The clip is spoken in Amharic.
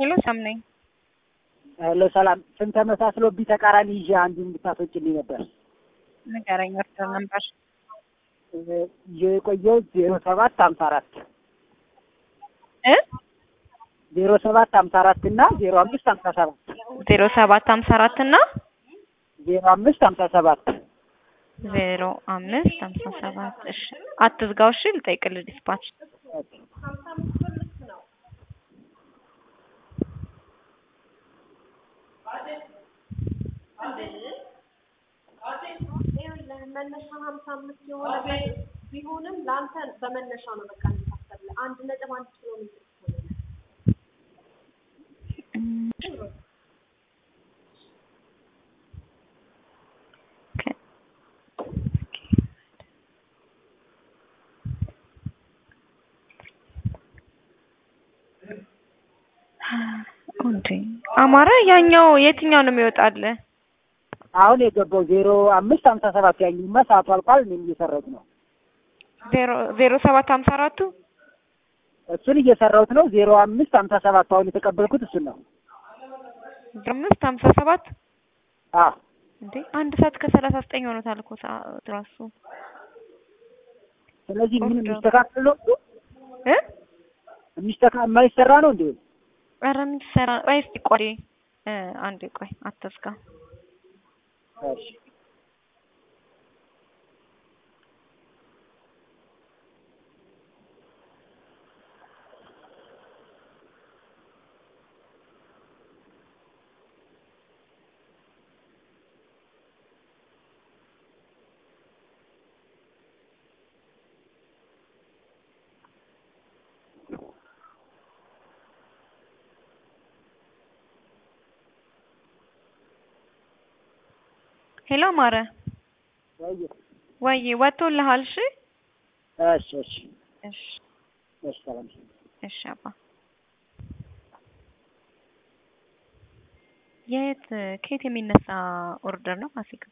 ሄሎ ሰምነኝ። ሄሎ ሰላም። ስንት ተመሳስሎብኝ ተቃራኒ ይዤ አንዱን እንድታስወጪልኝ ነበር። ንገረኝ። ወርደር ነበር የቆየው 0754 እ 0754 እና 0557 0754 እና 0557 0557 እሺ፣ አትዝጋው። እሺ ልጠይቅልህ ዲስፓች መነሻ 55 የሆነ ቢሆንም ላንተ በመነሻ ነው በቃ እንታሰብለ 1.1 ኪሎ ሜትር አማራ ያኛው የትኛው ነው የሚወጣል? አሁን የገባው 0557 ያኛውማ ሰዓቱ አልቋል። እኔም እየሰራሁት ነው። 0754 እሱን እየሰራሁት ነው። 0557 አሁን የተቀበልኩት እሱን ነው። 0557 እንዴ 1 ሰዓት ከ39 ሆኖታል እኮ ሰዓት ራሱ። ስለዚህ ምን የሚስተካከል ነው እ የማይሰራ ነው እንዴ? ኧረ ምን ትሰራ? ወይስ ቆይ አንዴ ቆይ አትዝጋ። እሺ ሄሎ ማረ ወይ ወጥቶልሃል? እሺ እሺ እሺ እሺ እሺ ሰላም። እሺ አባ ከየት የሚነሳ ኦርደር ነው ፋሲካ?